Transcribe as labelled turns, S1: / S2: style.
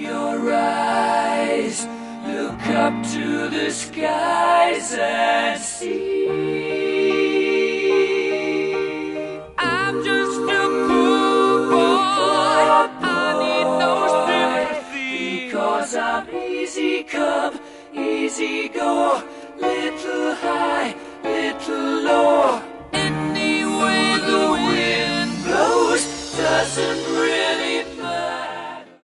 S1: your eyes, look up to the skies and see. I'm just a poor boy, I need no sympathy, because I'm easy come, easy go, little high,